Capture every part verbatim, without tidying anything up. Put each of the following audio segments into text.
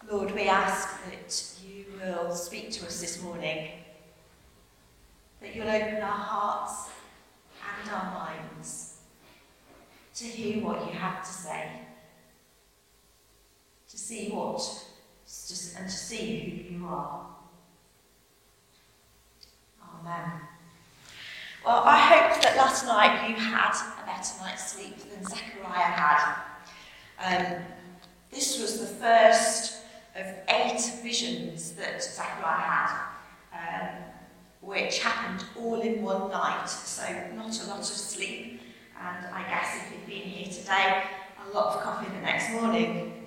Lord, we ask that you will speak to us this morning, that you'll open our hearts and our minds to hear what you have to say, to see what, and to see who you are. Amen. Well, I hope that last night you had a better night's sleep than Zechariah had. Um, this was the first of eight visions that Zechariah had, um, which happened all in one night, so not a lot of sleep, and I guess if you'd been here today, a lot of coffee the next morning.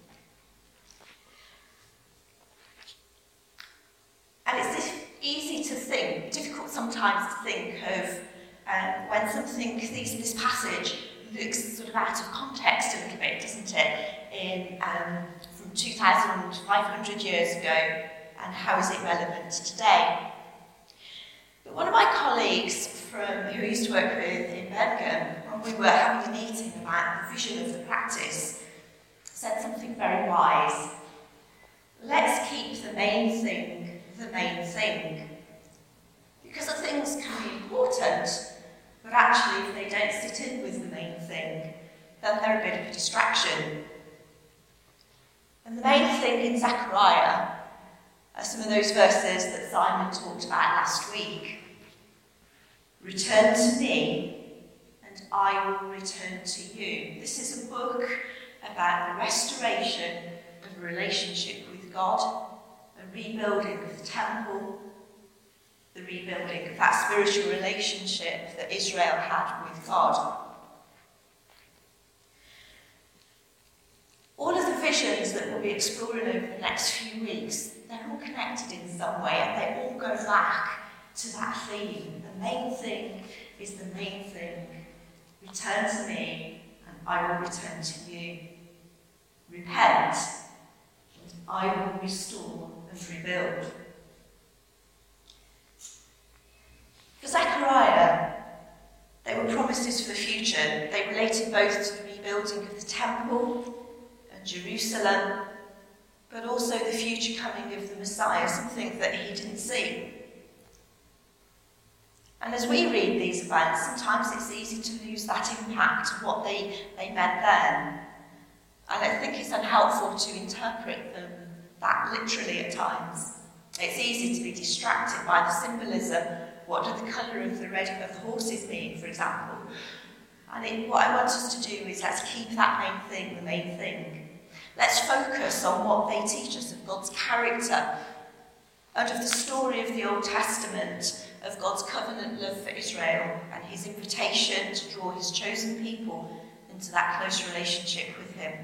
And it's easy to think, difficult sometimes to think of um, when something, these, this passage looks sort of out of context a little bit, doesn't it? In um, from two thousand five hundred years ago, and how is it relevant today? But one of my colleagues from who I used to work with in Birmingham, when we were having a meeting about the vision of the practice, said something very wise. Let's keep the main thing the main thing. Because the things can be important, but actually if they don't sit in with the main thing, then they're a bit of a distraction. And the main thing in Zechariah are some of those verses that Simon talked about last week. Return to me, and I will return to you. This is a book about the restoration of a relationship with God, a rebuilding of the temple, the rebuilding of that spiritual relationship that Israel had with God. All of the visions that we'll be exploring over the next few weeks, they're all connected in some way, and they all go back to that theme. The main thing is the main thing. Return to me, and I will return to you. Repent, and I will restore and rebuild. For Zechariah, they were promises for the future. They related both to the rebuilding of the temple and Jerusalem, but also the future coming of the Messiah, something that he didn't see. And as we read these events, sometimes it's easy to lose that impact of what they, they meant then. And I think it's unhelpful to interpret them that literally at times. It's easy to be distracted by the symbolism. What do the colour of the red of the horses mean, for example? And it, what I want us to do is let's keep that main thing the main thing. Let's focus on what they teach us of God's character and of the story of the Old Testament, of God's covenant love for Israel and his invitation to draw his chosen people into that close relationship with him.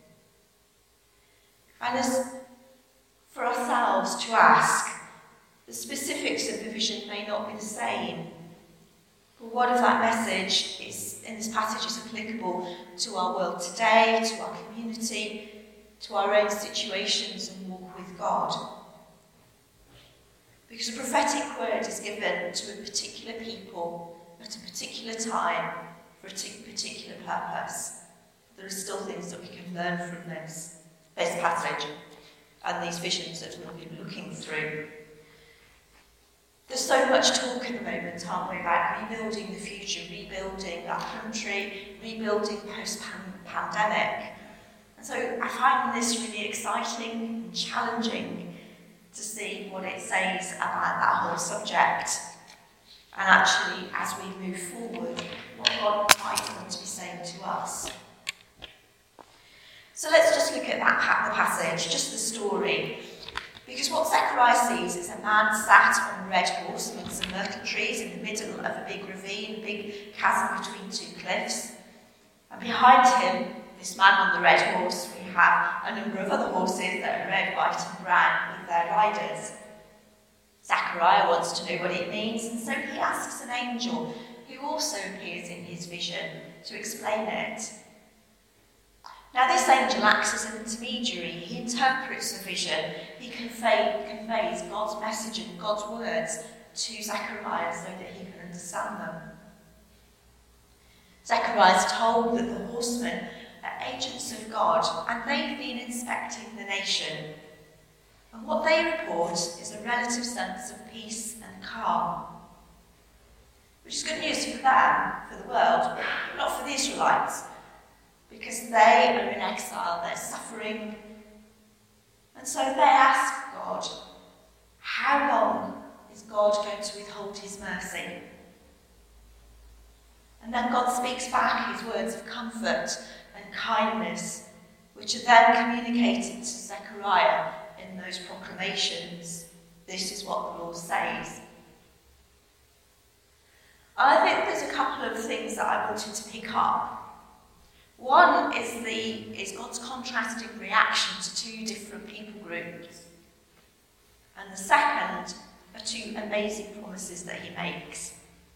And as for ourselves to ask, the specifics of the vision may not be the same, but what if that message is in this passage is applicable to our world today, to our community, to our own situations and walk with God? Because a prophetic word is given to a particular people at a particular time for a particular purpose. There are still things that we can learn from this, this passage and these visions that we'll be looking through. There's so much talk at the moment, aren't we, about rebuilding the future, rebuilding our country, rebuilding post-pandemic. And so I find this really exciting and challenging to see what it says about that whole subject. And actually, as we move forward, what God might want to be saying to us. So let's just look at that the passage, just the story. Because what Zechariah sees is a man sat on a red horse among some myrtle trees in the middle of a big ravine, a big chasm between two cliffs. And behind him, this man on the red horse, we have a number of other horses that are red, white and brown with their riders. Zechariah wants to know what it means, and so he asks an angel who also appears in his vision to explain it. Now this angel acts as an intermediary. He interprets the vision. He convey, conveys God's message and God's words to Zechariah so that he can understand them. Zechariah is told that the horsemen are agents of God, and they've been inspecting the nation. And what they report is a relative sense of peace and calm, which is good news for them, for the world, but not for the Israelites, because they are in exile, they're suffering. And so they ask God, how long is God going to withhold his mercy? And then God speaks back his words of comfort and kindness, which are then communicated to Zechariah in those proclamations. This is what the Lord says. I think there's a couple of things that I wanted to pick up. One is the is God's contrasting reaction to two different people groups. And the second are two amazing promises that he makes.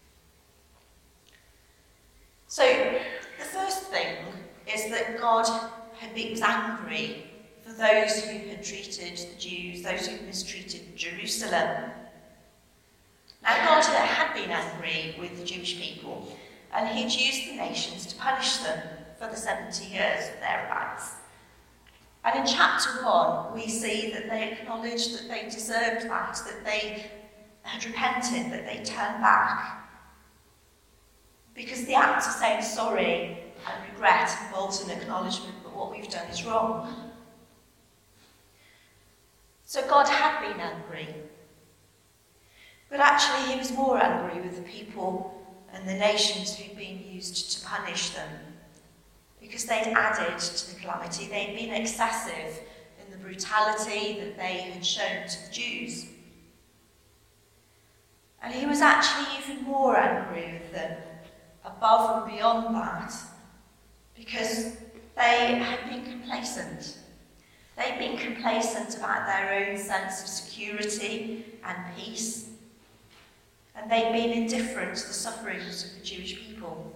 So, the first thing is that God had been angry for those who had treated the Jews, those who mistreated Jerusalem. Now, God had been angry with the Jewish people, and he'd used the nations to punish them for the seventy years of thereabouts. And in chapter one, we see that they acknowledged that they deserved that, that they had repented, that they turned back. Because the act of saying sorry and regret involves an acknowledgement that what we've done is wrong. So God had been angry. But actually he was more angry with the people and the nations who'd been used to punish them, because they'd added to the calamity. They'd been excessive in the brutality that they had shown to the Jews. And he was actually even more angry with them, above and beyond that, because they had been complacent. They'd been complacent about their own sense of security and peace, and they'd been indifferent to the sufferings of the Jewish people.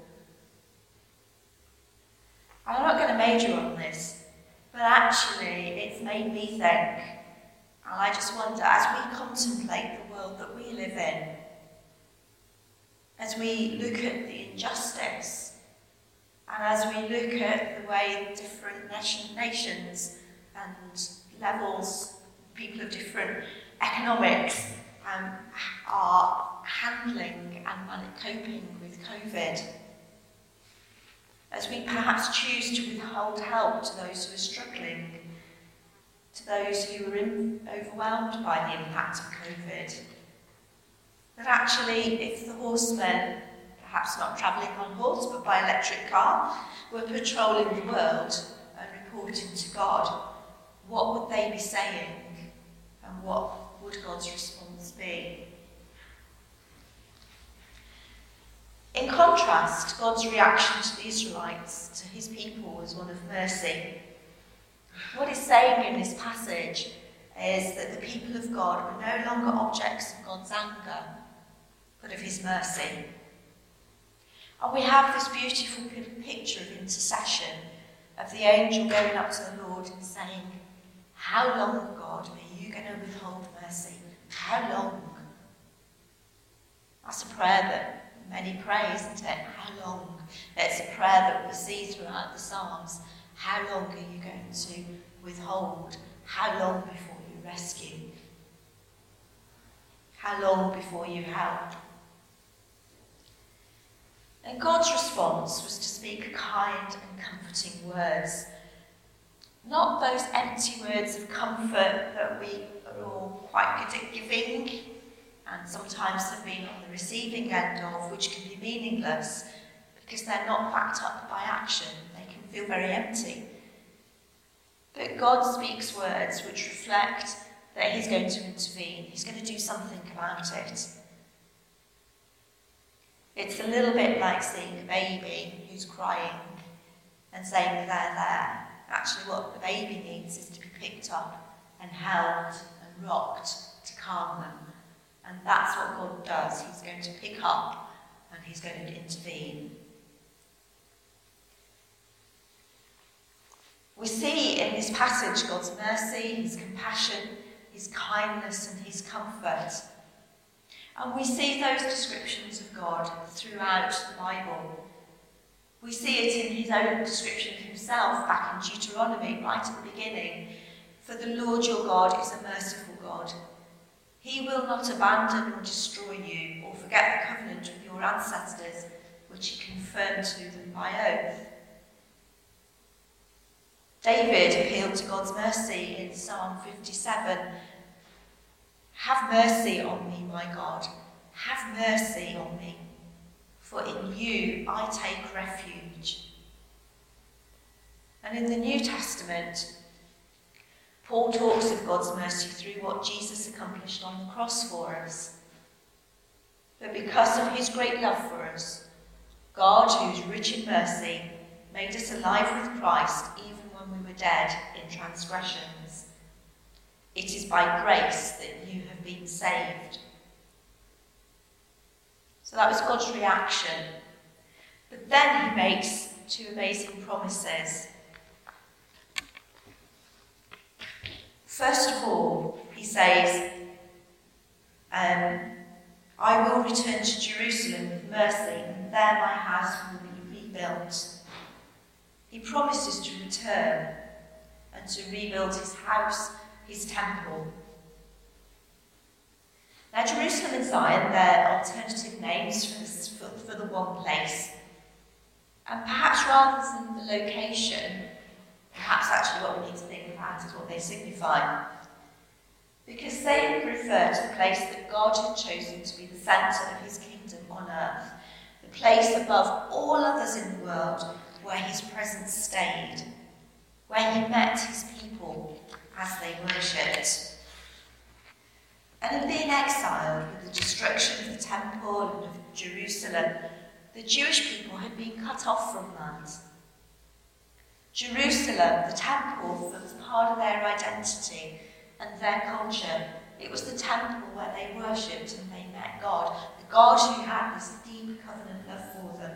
I'm not going to major on this, but actually it's made me think, and I just wonder, as we contemplate the world that we live in, as we look at the injustice, and as we look at the way different nation, nations and levels, people of different economics, um, are handling and coping with COVID, as we perhaps choose to withhold help to those who are struggling, to those who are in, overwhelmed by the impact of COVID, that actually if the horsemen, perhaps not travelling on horse but by electric car, were patrolling the world and reporting to God, what would they be saying and what would God's response be? In contrast, God's reaction to the Israelites, to his people, was one of mercy. What he's saying in this passage is that the people of God were no longer objects of God's anger, but of his mercy. And we have this beautiful picture of intercession, of the angel going up to the Lord and saying, how long, God, are you going to withhold mercy? How long? That's a prayer that many pray, isn't it? How long? It's a prayer that we see throughout the Psalms. How long are you going to withhold? How long before you rescue? How long before you help? And God's response was to speak kind and comforting words. Not those empty words of comfort that we are all quite good at giving, and sometimes have been on the receiving end of, which can be meaningless because they're not backed up by action. They can feel very empty. But God speaks words which reflect that he's going to intervene. He's going to do something about it. It's a little bit like seeing a baby who's crying and saying, there, there. Actually, what the baby needs is to be picked up and held and rocked to calm them. And that's what God does. He's going to pick up and he's going to intervene. We see in this passage God's mercy, his compassion, his kindness and his comfort. And we see those descriptions of God throughout the Bible. We see it in his own description of himself back in Deuteronomy, right at the beginning. For the Lord your God is a merciful God. He will not abandon or destroy you or forget the covenant with your ancestors, which he confirmed to them by oath. David appealed to God's mercy in Psalm fifty-seven. Have mercy on me, my God. Have mercy on me, for in you I take refuge. And in the New Testament, Paul talks of God's mercy through what Jesus accomplished on the cross for us. But because of his great love for us, God, who is rich in mercy, made us alive with Christ even when we were dead in transgressions. It is by grace that you have been saved. So that was God's reaction. But then he makes two amazing promises. First of all, he says, um, I will return to Jerusalem with mercy, and there my house will be rebuilt. He promises to return and to rebuild his house, his temple. Now, Jerusalem and Zion, they're alternative names for, this, for, for the one place. And perhaps rather than the location, perhaps actually what we need to think about is what they signify. Because they refer to the place that God had chosen to be the centre of his kingdom on earth, the place above all others in the world where his presence stayed, where he met his people as they worshipped. And in being exiled with the destruction of the temple and of Jerusalem, the Jewish people had been cut off from that. Jerusalem, the temple, that was part of their identity and their culture. It was the temple where they worshipped and they met God, the God who had this deep covenant love for them.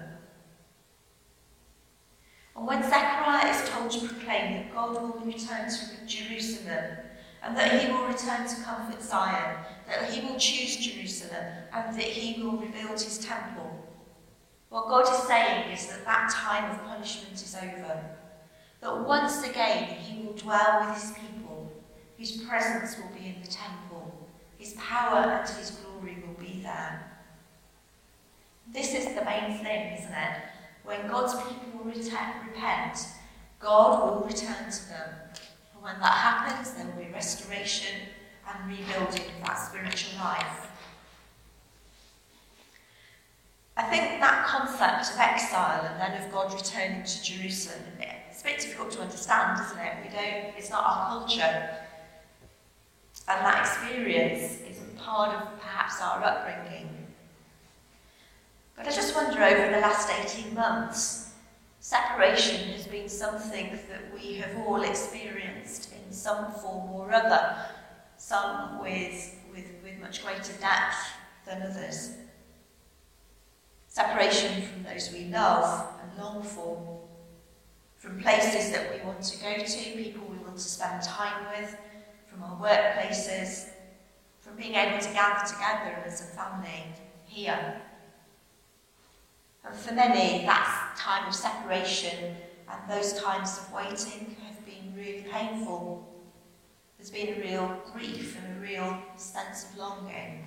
And when Zechariah is told to proclaim that God will return to Jerusalem, and that he will return to comfort Zion, that he will choose Jerusalem, and that he will rebuild his temple, what God is saying is that that time of punishment is over, that once again he will dwell with his people, his presence will be in the temple, his power and his glory will be there. This is the main thing, isn't it? When God's people repent, God will return to them. And when that happens, there will be restoration and rebuilding of that spiritual life. I think that concept of exile and then of God returning to Jerusalem, it's a bit difficult to understand, isn't it? We don't, it's not our culture. And that experience isn't part of perhaps our upbringing. But I just wonder, over the last eighteen months, separation has been something that we have all experienced in some form or other, some with, with, with much greater depth than others. Separation from those we love and long for, from places that we want to go to, people we want to spend time with, from our workplaces, from being able to gather together as a family here. And for many, that time of separation and those times of waiting have been really painful. There's been a real grief and a real sense of longing.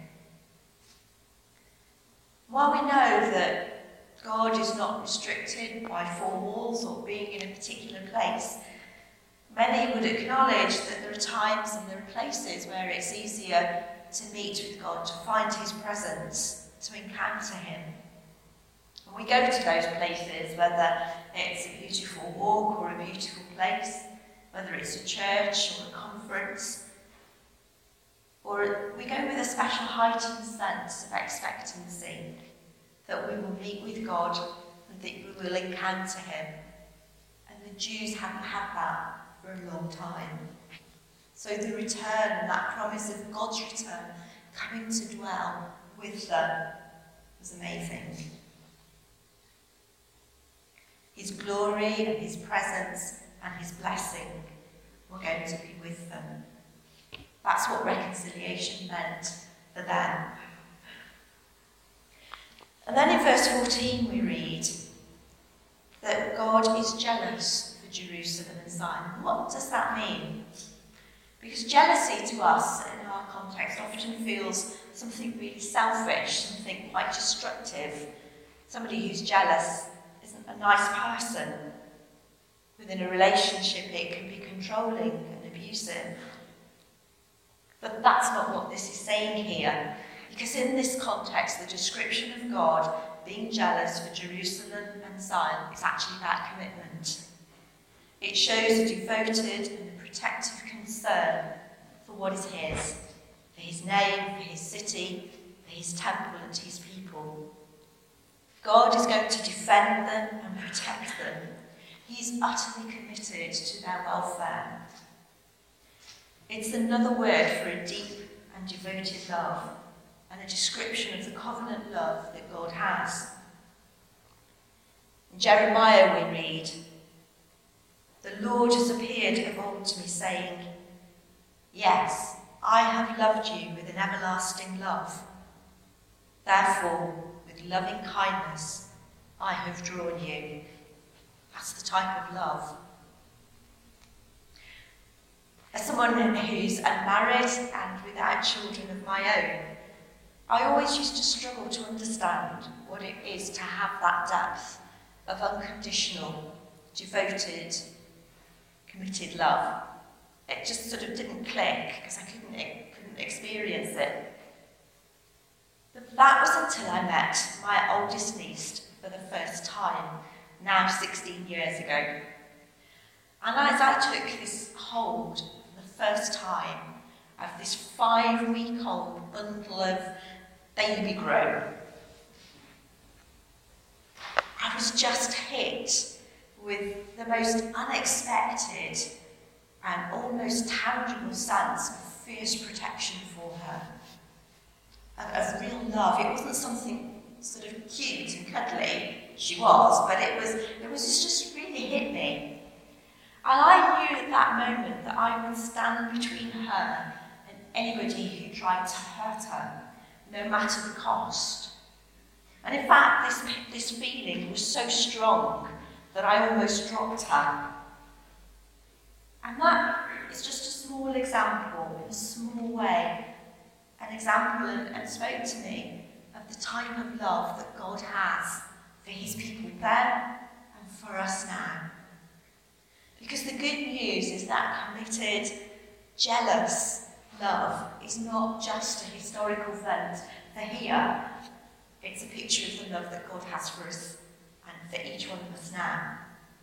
While we know that God is not restricted by four walls or being in a particular place, many would acknowledge that there are times and there are places where it's easier to meet with God, to find his presence, to encounter him. And we go to those places, whether it's a beautiful walk or a beautiful place, whether it's a church or a conference, or we go with a special heightened sense of expectancy that we will meet with God and that we will encounter him. And the Jews haven't had that for a long time. So the return and that promise of God's return coming to dwell with them was amazing. His glory and his presence and his blessing were going to be with them. That's what reconciliation meant for them. And then in verse fourteen we read, that God is jealous for Jerusalem and Zion. What does that mean? Because jealousy to us, in our context, often feels something really selfish, something quite destructive. Somebody who's jealous isn't a nice person. Within a relationship, it can be controlling and abusive. But that's not what this is saying here. Because in this context, the description of God being jealous for Jerusalem and Zion is actually that commitment. It shows a devoted and a protective concern for what is his, for his name, for his city, for his temple and his people. God is going to defend them and protect them. He is utterly committed to their welfare. It's another word for a deep and devoted love, and a description of the covenant love that God has. In Jeremiah we read, "The Lord has appeared of old to me, saying, yes, I have loved you with an everlasting love. Therefore, with loving kindness, I have drawn you." That's the type of love. As someone who's unmarried and without children of my own, I always used to struggle to understand what it is to have that depth of unconditional, devoted, committed love. It just sort of didn't click because I couldn't, couldn't experience it. But that was until I met my oldest niece for the first time, now sixteen years ago. And as I took this hold for the first time of this five-week-old bundle of baby grow, I was just hit with the most unexpected and almost tangible sense of fierce protection for her, of, of real love. It wasn't something sort of cute and cuddly. She was, but it was, it was just really hit me. And I knew at that moment that I would stand between her and anybody who tried to hurt her, no matter the cost. And in fact, this, this feeling was so strong that I almost dropped her. And that is just a small example, in a small way, an example and, and spoke to me of the type of love that God has for his people then and for us now. Because the good news is that committed, jealous love is not just a historical event for here. It's a picture of the love that God has for us and for each one of us now.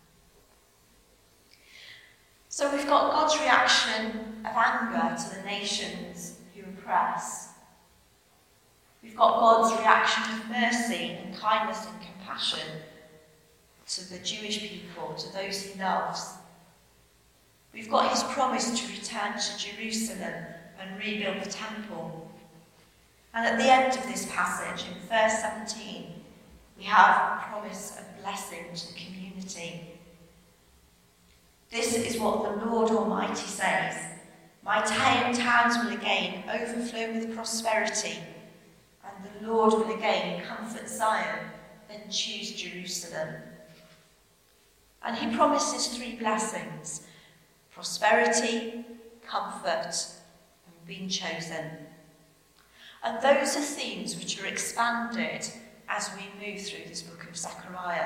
So we've got God's reaction of anger to the nations who oppress. We've got God's reaction of mercy and kindness and compassion to the Jewish people, to those he loves. We've got his promise to return to Jerusalem and rebuild the temple. And at the end of this passage, in verse seventeen, we have a promise of blessing to the community. This is what the Lord Almighty says: "My towns will again overflow with prosperity, and the Lord will again comfort Zion and choose Jerusalem." And he promises three blessings: prosperity, comfort, and being chosen. And those are themes which are expanded as we move through this book of Zechariah.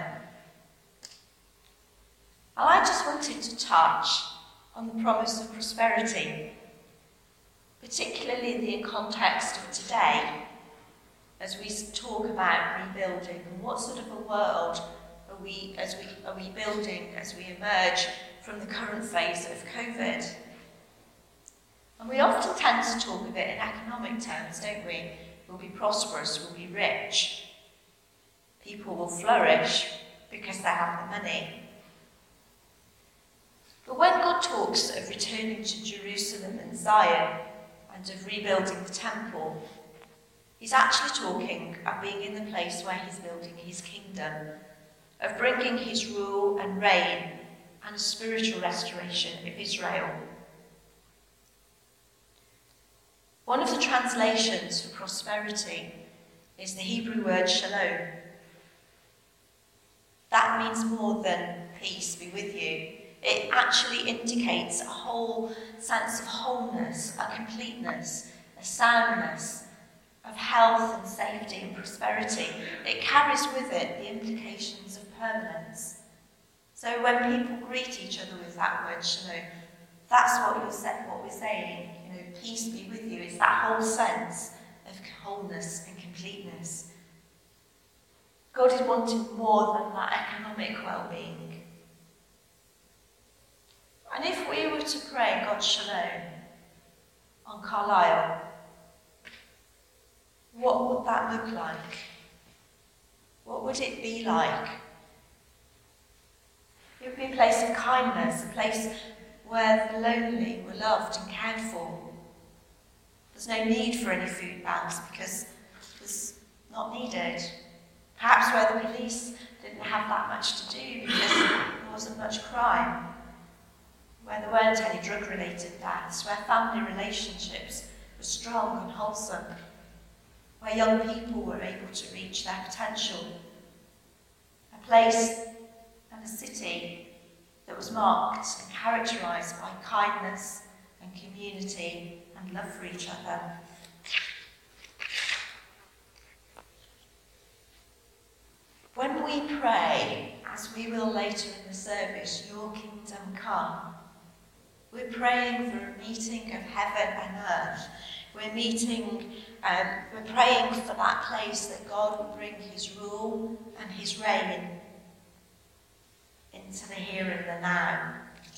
And I just wanted to touch on the promise of prosperity, particularly in the context of today, as we talk about rebuilding and what sort of a world are we, as we, are we building as we emerge from the current phase of COVID. And we often tend to talk of it in economic terms, don't we? We'll be prosperous, we'll be rich. People will flourish because they have the money. But when God talks of returning to Jerusalem and Zion and of rebuilding the temple, he's actually talking of being in the place where he's building his kingdom, of bringing his rule and reign and a spiritual restoration of Israel. One of the translations for prosperity is the Hebrew word shalom. That means more than peace be with you. It actually indicates a whole sense of wholeness, a completeness, a soundness, of health and safety and prosperity. It carries with it the implications of permanence. So when people greet each other with that word shalom, that's what you're saying, what we're saying. You know, peace be with you. It's that whole sense of wholeness and completeness. God is wanting more than that economic well-being. And if we were to pray God's shalom on Carlisle, what would that look like? What would it be like? It would be a place of kindness, a place where the lonely were loved and cared for. There's no need for any food banks because it's not needed. Perhaps where the police didn't have that much to do because there wasn't much crime. Where there weren't any drug-related deaths, where family relationships were strong and wholesome, where young people were able to reach their potential. A place and a city that was marked and characterised by kindness and community and love for each other. When we pray, as we will later in the service, your kingdom come, we're praying for a meeting of heaven and earth. We're meeting, um, we're praying for that place that God will bring his rule and his reign into the here and the now.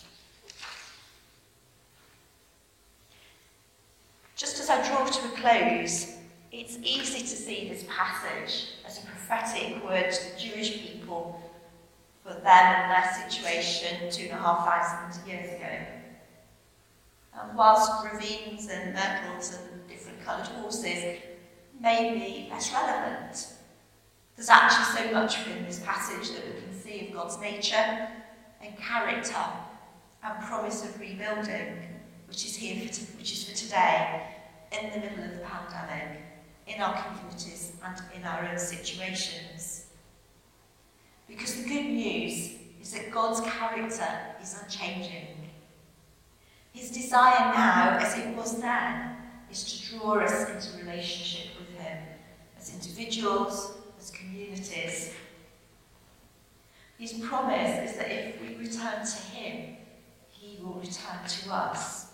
Just as I draw to a close, it's easy to see this passage as a prophetic word to the Jewish people for them and their situation two and a half thousand years ago. And whilst ravines and myrtles and different coloured horses may be less relevant, there's actually so much within this passage that we can see of God's nature and character and promise of rebuilding, which is here for t- which is for today, in the middle of the pandemic, in our communities and in our own situations. Because the good news is that God's character is unchanging. His desire now, as it was then, is to draw us into relationship with him, as individuals, as communities. His promise is that if we return to him, he will return to us.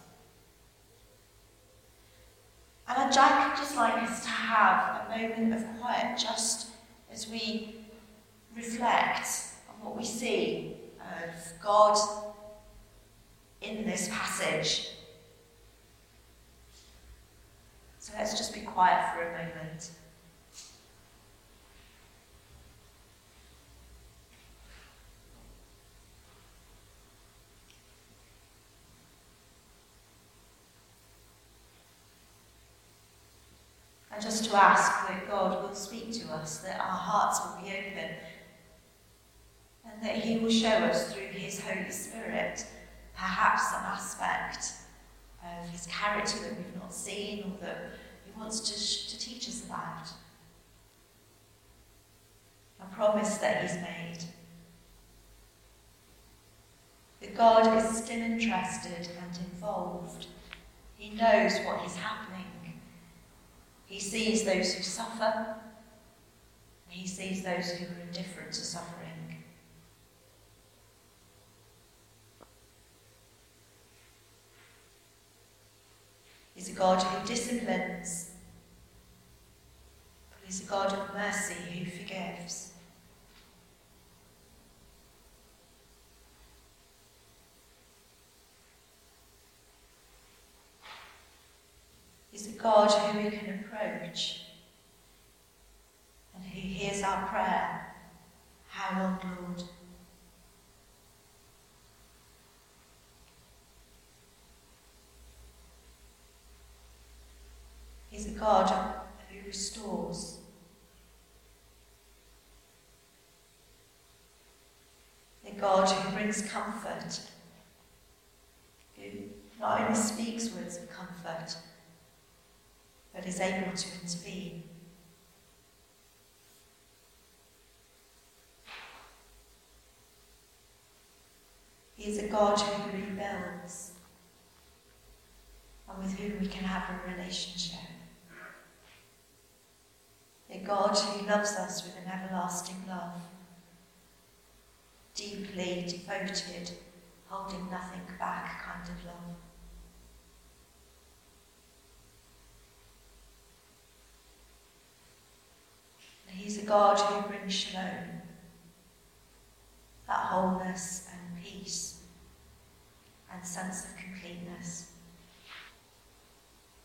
And I'd just like us to have a moment of quiet just as we reflect on what we see of God in this passage. So let's just be quiet for a moment. And just to ask that God will speak to us, that our hearts will be open, and that he will show us through his Holy Spirit perhaps some aspect of his character that we've not seen or that he wants to, sh- to teach us about. A promise that he's made. That God is still interested and involved. He knows what is happening. He sees those who suffer. He sees those who are indifferent to suffering. He's a God who disciplines, but he's a God of mercy who forgives. He's a God who we can approach and who hears our prayer, "How long, Lord?" He's a God who restores. A God who brings comfort, who not only speaks words of comfort, but is able to intervene. He is a God who rebuilds and with whom we can have a relationship. A God who loves us with an everlasting love, deeply devoted, holding nothing back kind of love. And he's a God who brings shalom, that wholeness and peace and sense of completeness.